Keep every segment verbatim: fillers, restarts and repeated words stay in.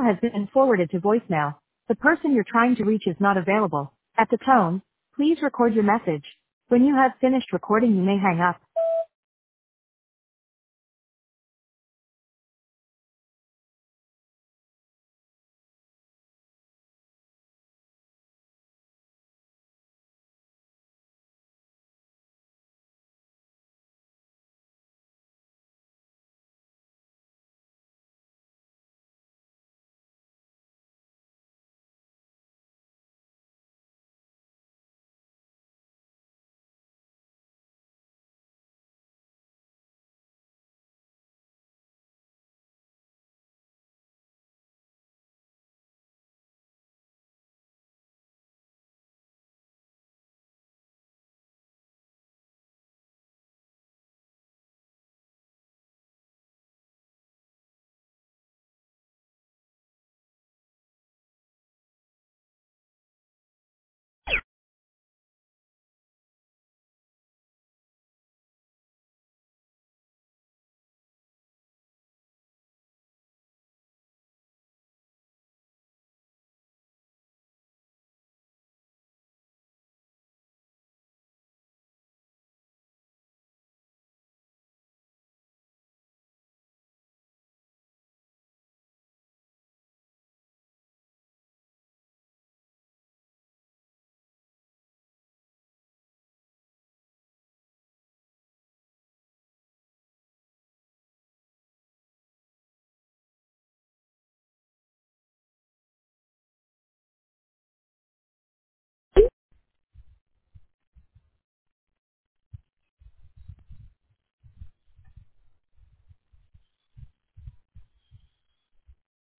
has been forwarded to voicemail. The person you're trying to reach is not available. At the tone, please record your message. When you have finished recording, you may hang up.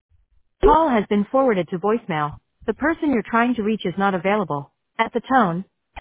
Call has been forwarded to voicemail. The person you're trying to reach is not available. At the tone,